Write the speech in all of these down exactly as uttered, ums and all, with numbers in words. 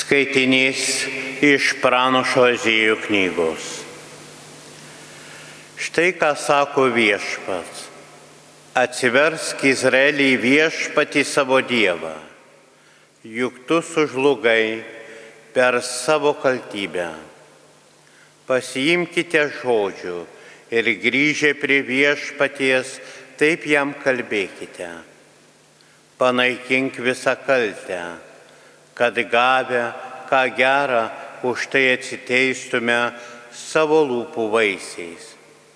Skaitinys iš pranašo Ozėjo knygos. Štai ką sako Viešpats. Atsiversk Izraelį Viešpatį savo Dievą, juk tu sužlugai per savo kaltybę. Pasiimkite žodžių ir grįžę prie Viešpaties, taip jam kalbėkite. Panaikink visą kaltę, kad gavę ką gerą, už tai atsiteistume savo lūpų vaisiais.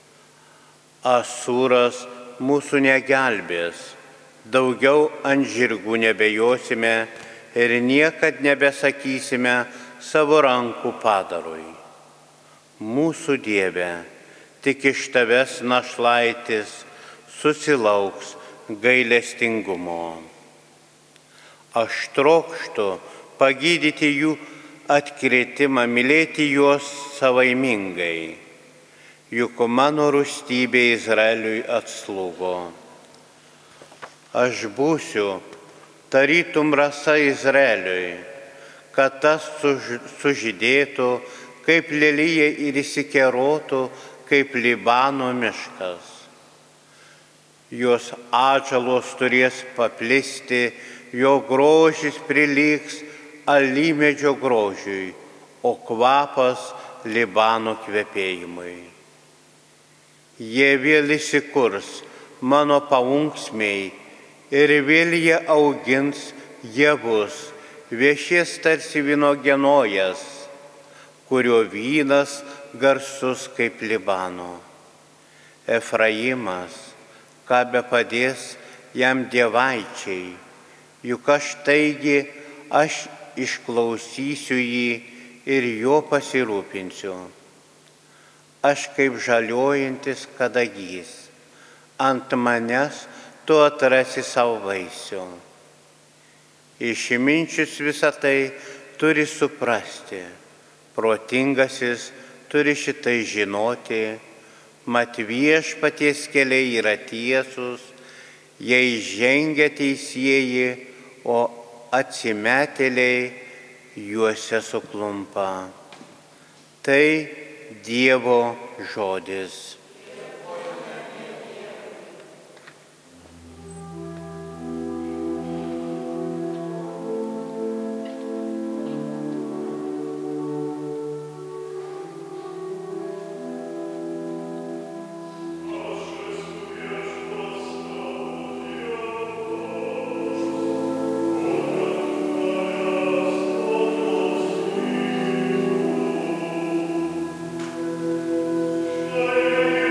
Asūras mūsų negelbės, daugiau ant žirgų nebejosime ir niekad nebesakysime savo rankų padarui. Mūsų Dieve, tik iš tavęs našlaitis susilauks gailestingumo. Aš trokštu pagydyti jų atkritimą, mylėti juos savaimingai, juk mano rūstybė Izraeliui atslūgo. Aš būsiu tarytum rasa Izraeliui, kad tas sužydėtų kaip lelija ir įsikerotų kaip Libano miškas. Jos atžalos turės paplisti, jo grožis prilygs alyvmedžio grožiui, o kvapas Libano kvepėjimui. Jie vėl įsikurs mano paunksmiai ir vėl jie augins javus, viešės tarsi vynuogenojas, kurio vynas garsus kaip Libano. Efraimas, ką be padės jam dievaičiai, juk aš taigi, aš išklausysiu jį ir jo pasirūpinsiu. Aš kaip žaliojantis kadagys, ant manęs tu atrasi savo vaisių. Išminčius visą tai turi suprasti, protingasis turi šitai žinoti, mat Viešpaties keliai yra tiesus, jei žengia teisieji, o atsimetėliai juose suklumpa. Tai Dievo žodis. Amen.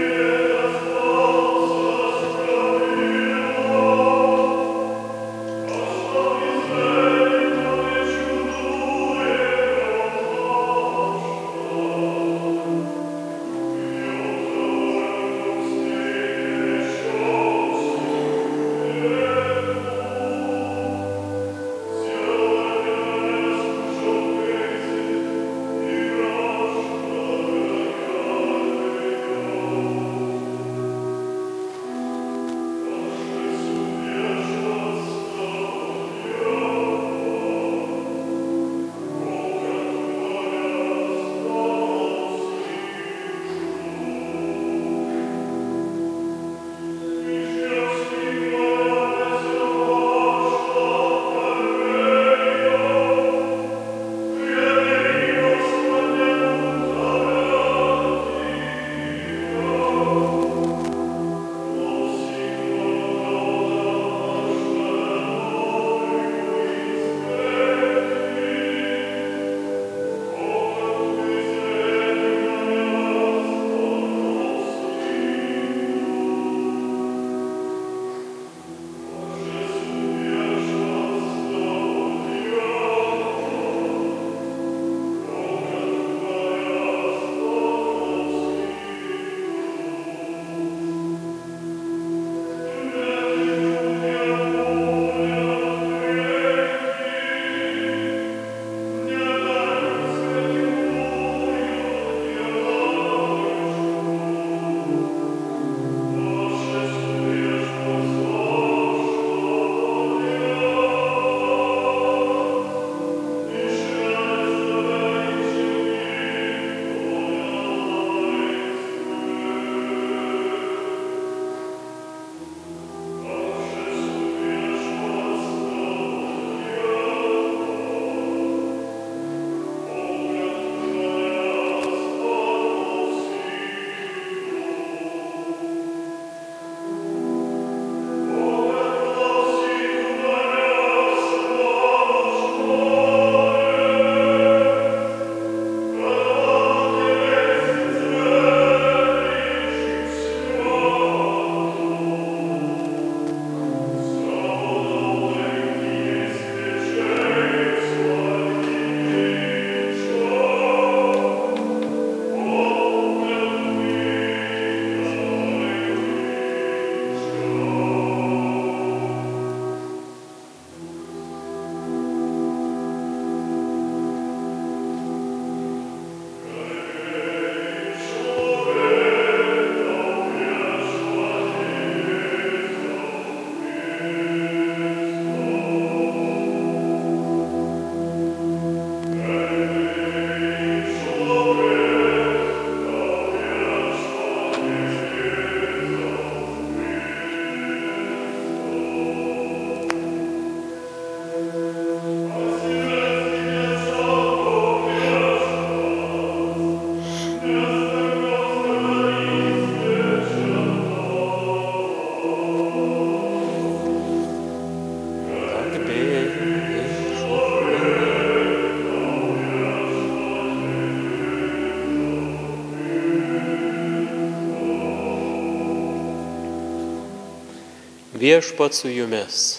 Viešpats su jumis.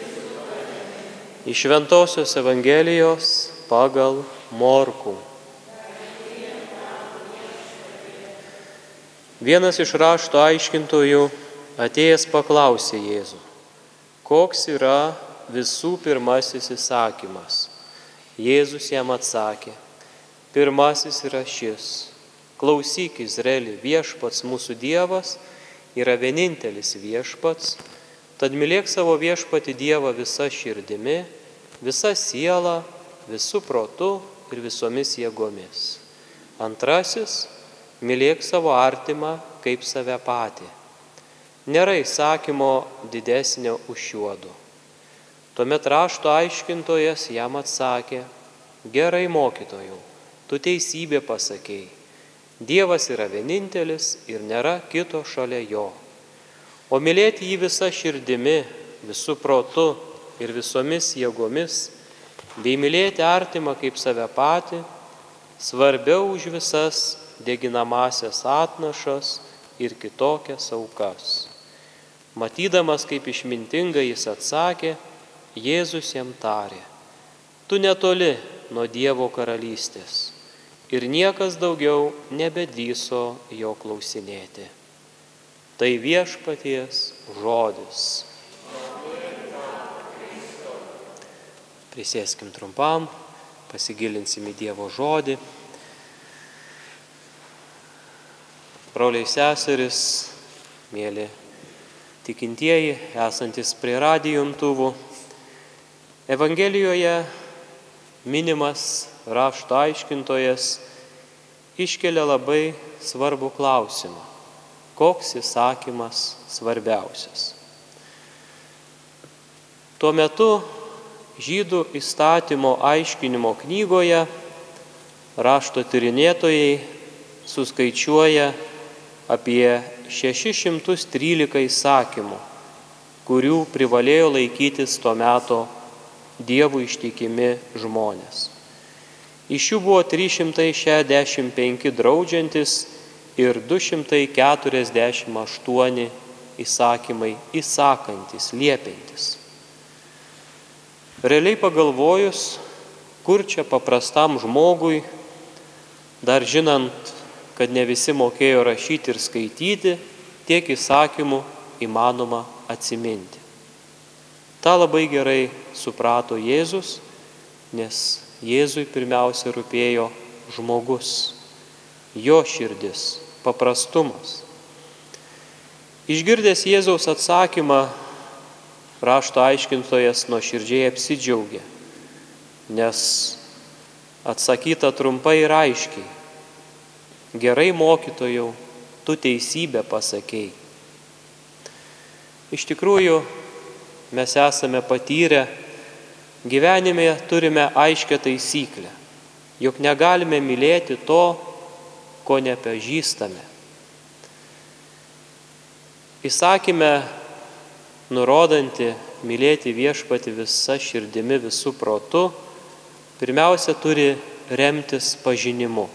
Iš Šventosios Evangelijos pagal Morkų. Vienas iš rašto aiškintojų atėjęs paklausė Jėzų, koks yra visų pirmasis įsakymas. Jėzus jam atsakė, pirmasis yra šis: klausyk, Izraeli, viešpats mūsų Dievas yra vienintelis viešpats, tad mylėk savo viešpatį Dievą visa širdimi, visa siela, visų protu ir visomis jėgomis. Antrasis, mylėk savo artimą kaip save patį. Nėra įsakymo didesnio už šiuodu. Tuomet rašto aiškintojas jam atsakė, gerai mokytojau, tu teisybę pasakei. Dievas yra vienintelis ir nėra kito šalia jo. O mylėti jį visa širdimi, visų protu ir visomis jėgomis, bei mylėti artimą kaip save patį, svarbiau už visas deginamasias atnašas ir kitokias aukas. Matydamas, kaip išmintingai jis atsakė, Jėzus jam tarė, tu netoli nuo Dievo karalystės. Ir niekas daugiau nebedrįso jo klausinėti. Tai viešpaties žodis. Prisėskim trumpam, pasigilinsim į Dievo žodį. Broliai seseris, mėly tikintieji, esantis prie radijo imtuvų, Evangelijoje minimas rašto aiškintojas iškelia labai svarbų klausimą. Koks įsakymas svarbiausias? Tuo metu žydų įstatymo aiškinimo knygoje rašto tyrinėtojai suskaičiuoja apie šešis šimtus trylika įsakymų, kurių privalėjo laikytis tuo metu Dievui ištikimi žmonės. Iš jų buvo trys šimtai šešiasdešimt penki draudžiantis ir du šimtai keturiasdešimt aštuoni įsakymai įsakantis, liepiantis. Realiai pagalvojus, kur čia paprastam žmogui, dar žinant, kad ne visi mokėjo rašyti ir skaityti, tiek įsakymų įmanoma atsiminti. Ta labai gerai suprato Jėzus, nes Jėzui pirmiausia rūpėjo žmogus, jo širdis, paprastumas. Išgirdęs Jėzaus atsakymą, rašto aiškintojas nuoširdžiai apsidžiaugė, nes atsakyta trumpai ir aiškiai. Gerai mokytojau, tu teisybę pasakei. Iš tikrųjų, mes esame patyrę, gyvenime turime aiškią taisyklę, jog negalime mylėti to, ko nepažįstame. Įsakyme, nurodanti mylėti viešpatį visa širdimi, visų protu, pirmiausia turi remtis pažinimu.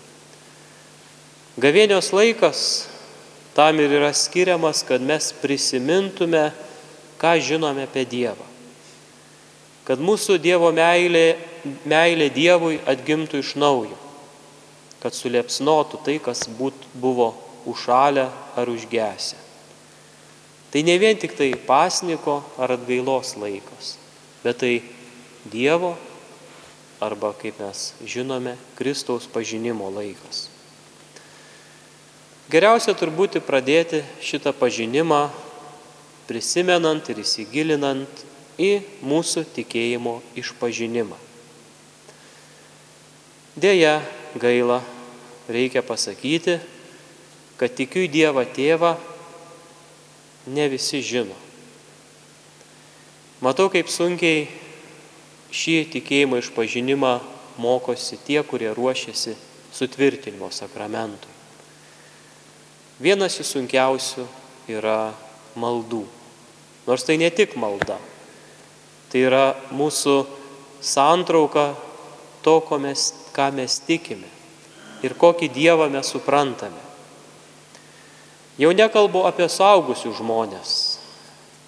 Gavėnios laikas tam ir yra skiriamas, kad mes prisimintume, ką žinome apie Dievą. Kad mūsų Dievo meilė, meilė Dievui atgimtų iš naujo. Kad suliepsnotų tai, kas būt, buvo užšalę ar užgesę. Tai ne vien tik tai pasniko ar atgailos laikas, bet tai Dievo arba, kaip mes žinome, Kristaus pažinimo laikas. Geriausia turbūt pradėti šitą pažinimą prisimenant ir įsigilinant į mūsų tikėjimo išpažinimą. Deja, gaila, reikia pasakyti, kad tikiu į Dievą Tėvą ne visi žino. Matau, kaip sunkiai šį tikėjimo išpažinimą mokosi tie, kurie ruošiasi sutvirtinimo sakramentui. Vienas iš sunkiausių yra maldų. Nors tai ne tik malda. Tai yra mūsų santrauka to, ko mes, ką mes tikime ir kokį Dievą mes suprantame. Jau nekalbu apie suaugusių žmonės,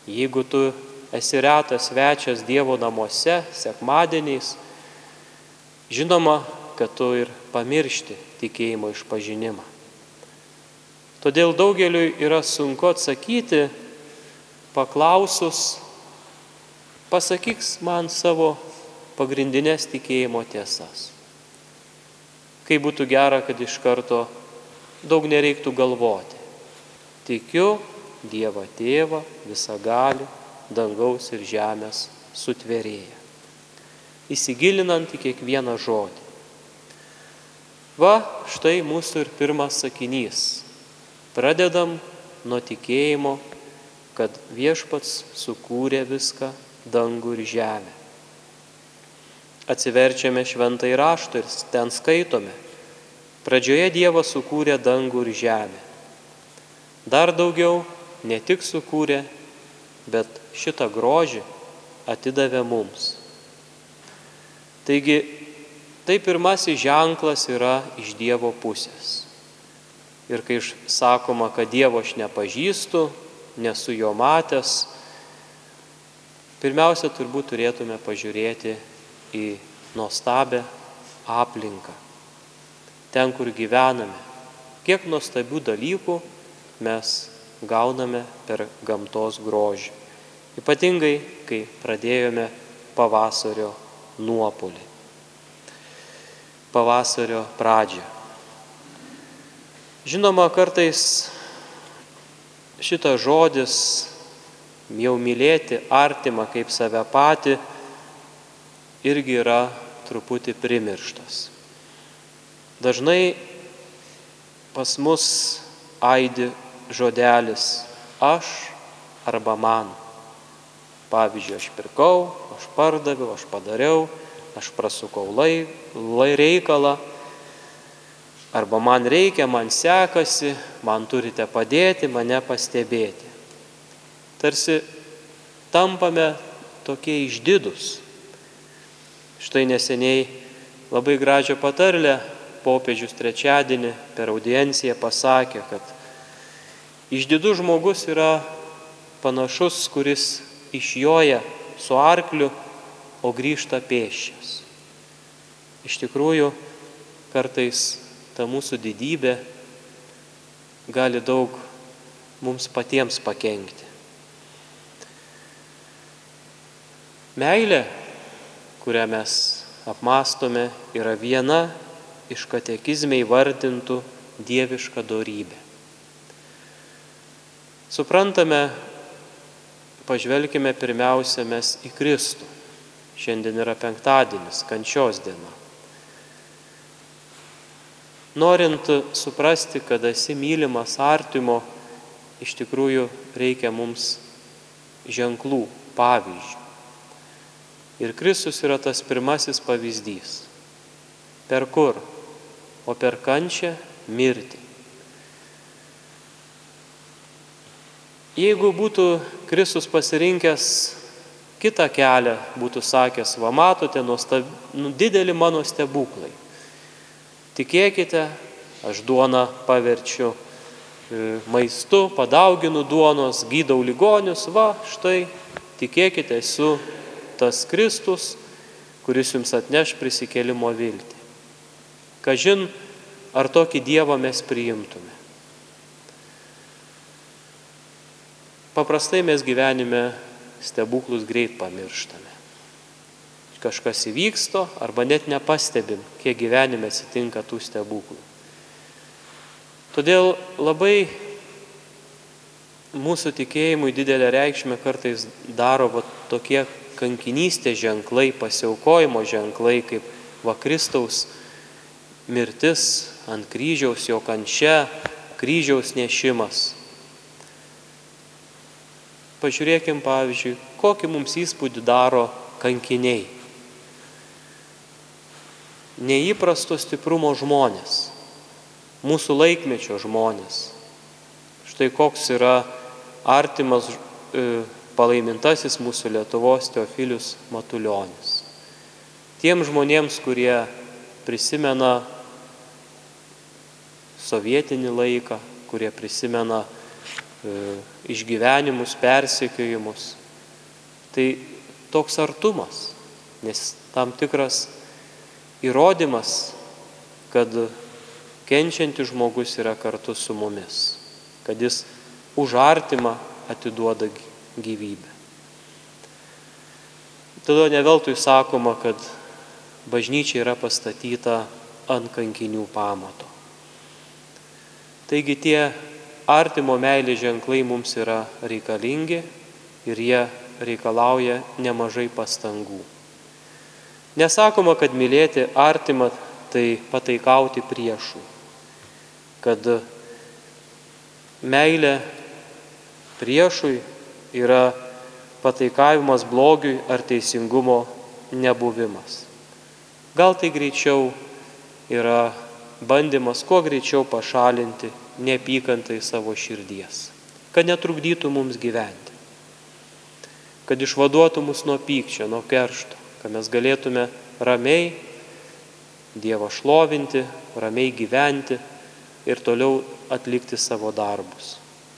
Jeigu tu esi retas svečias Dievo namuose sekmadieniais, žinoma, kad tu ir pamiršti tikėjimo išpažinimą. Todėl daugeliui yra sunku atsakyti, paklausus, pasakyk man savo pagrindinės tikėjimo tiesas. Kaip būtų gera, kad iš karto daug nereiktų galvoti. Tikiu Dievą Tėvą, visagalį, dangaus ir žemės sutvėrėją. Įsigilinant į kiekvieną žodį. Va, štai mūsų ir pirmas sakinys. Pradedam nuo tikėjimo, kad Viešpats sukūrė viską, dangų ir žemę. Atsiverčiame šventąjį raštą ir ten skaitome. Pradžioje Dievas sukūrė dangų ir žemę. Dar daugiau ne tik sukūrė, bet šitą grožį atidavė mums. Taigi, tai pirmasis ženklas yra iš Dievo pusės. Ir kai sakoma, kad Dievo aš nepažįstu, nesu jo matęs, pirmiausia, turbūt turėtume pažiūrėti į nuostabią aplinką. Ten, kur gyvename, kiek nuostabių dalykų mes gauname per gamtos grožį. Ypatingai, kai pradėjome pavasario nuopolį. Pavasario pradžią. Žinoma, kartais šitas žodis jau mylėti artimą kaip save patį irgi yra truputį primirštas. Dažnai pas mus aidi žodelis aš arba man. Pavyzdžiui, aš pirkau, aš pardaviau, aš padariau, aš prasukau lai, lai reikalą, arba man reikia, man sekasi, man turite padėti, mane pastebėti. Tarsi tampame tokie išdidūs. Štai neseniai labai gražią patarlę popiežius trečiadienį per audienciją pasakė, kad išdidus žmogus yra panašus, kuris išjoja su arkliu, o grįžta pėsčias. Iš tikrųjų, kartais ta mūsų didybė gali daug mums patiems pakenkti. Meilė, kurią mes apmąstome, yra viena iš katekizme įvardintų dievišką dorybę. Suprantame, pažvelkime pirmiausia mes į Kristų. Šiandien yra penktadienis, kančios diena. Norint suprasti, kad esi mylimas artimo, iš tikrųjų reikia mums ženklų, pavyzdžių. Ir Kristus yra tas pirmasis pavyzdys. Per kur? O per kančią, mirtį. Jeigu būtų Kristus pasirinkęs kitą kelią, būtų sakęs, va matote, nuostab... nu, didelį mano stebuklai. Tikėkite, aš duoną paverčiu maistu, padauginu duonos, gydau ligonius, va, štai, tikėkite, esu tas Kristus, kuris jums atneš prisikėlimo viltį. Kažin, ar tokį Dievą mes priimtume. Paprastai mes gyvenime stebuklus greit pamirštame. Kažkas įvyksto arba net nepastebim, kiek gyvenime atsitinka tų stebuklų. Todėl labai mūsų tikėjimui didelę reikšmę kartais daro va, tokie kankinystės ženklai, pasiaukojimo ženklai, kaip va Kristaus mirtis ant kryžiaus, jo kančia, kryžiaus nešimas. Pažiūrėkim, pavyzdžiui, kokį mums įspūdį daro kankiniai. Neįprasto stiprumo žmonės, mūsų laikmečio žmonės. Štai koks yra artimas e, palaimintasis mūsų Lietuvos Teofilius Matulionis. Tiem žmonėms, kurie prisimena sovietinį laiką, kurie prisimena išgyvenimus, persekiojimus. Tai toks artumas, nes tam tikras įrodymas, kad kenčiantis žmogus yra kartu su mumis, kad jis už artimą atiduoda gyvybę. Tada ne veltui sakoma, kad bažnyčia yra pastatyta ant kankinių pamato. Taigi tie artimo meilės ženklai mums yra reikalingi ir jie reikalauja nemažai pastangų. Nesakoma, kad mylėti artimą tai pataikauti priešui, kad meilė priešui yra pataikavimas blogiui ar teisingumo nebuvimas. Gal tai greičiau yra bandymas kuo greičiau pašalinti neapykantą į savo širdies, kad netrukdytų mums gyventi, kad išvaduotų mus nuo pykčio, nuo keršto, kad mes galėtume ramiai Dievą šlovinti, ramiai gyventi ir toliau atlikti savo darbus.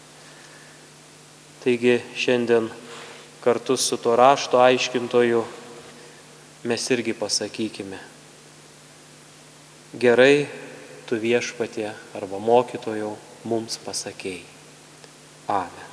Taigi šiandien kartu su to rašto aiškintoju mes irgi pasakykime: gerai, tu viešpatie arba mokytojau mums pasakėjai. Amen.